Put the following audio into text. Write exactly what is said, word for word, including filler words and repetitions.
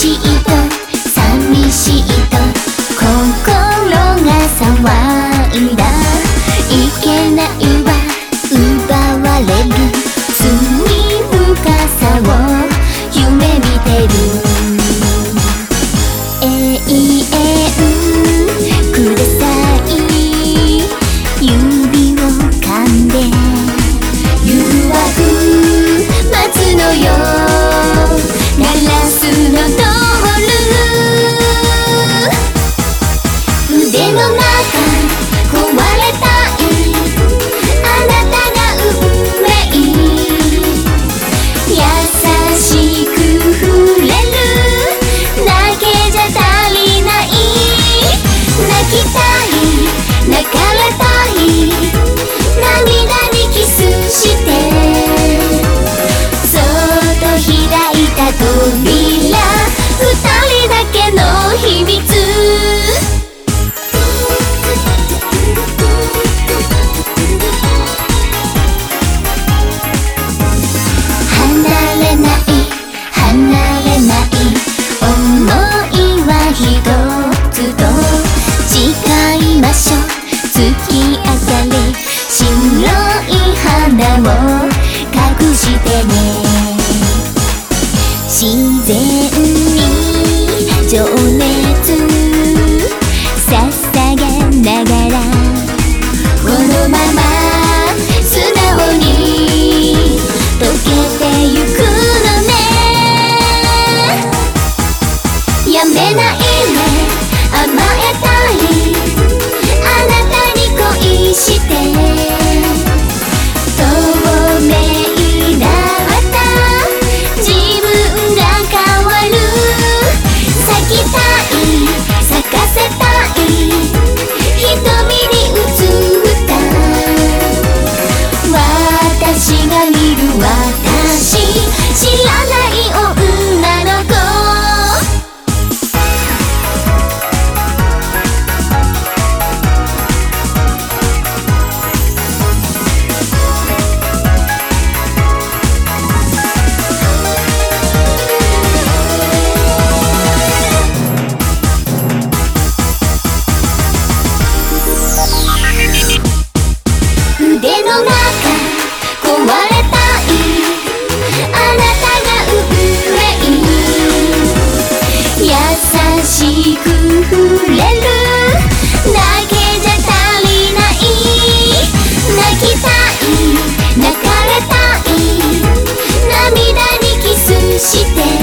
しいと寂しいと心が騒いだ。いけないわ奪われる罪深さを夢見てる。永遠ください指を噛んで誘惑待つのよガラスのドール。腕の中壊れたいあなたが運命優しく触れるだけじゃ足りない。泣きたい泣かれたい涙にキスしてそっと開いた扉二人だけの秘密。離れない離れない想いは一つと誓いましょう。月明かり白い花を隠してね。自然に情熱捧げながらこのまま素直に溶けてゆくのね。やめないね甘えたいあなたに恋して透明だった自分が変わる。咲きたい咲かせたい瞳に映った私が見る私知らない女の子。腕の中壊れたいあなたが運命優しく触れるだけじゃ足りない。泣きたい泣かれたい涙にキスして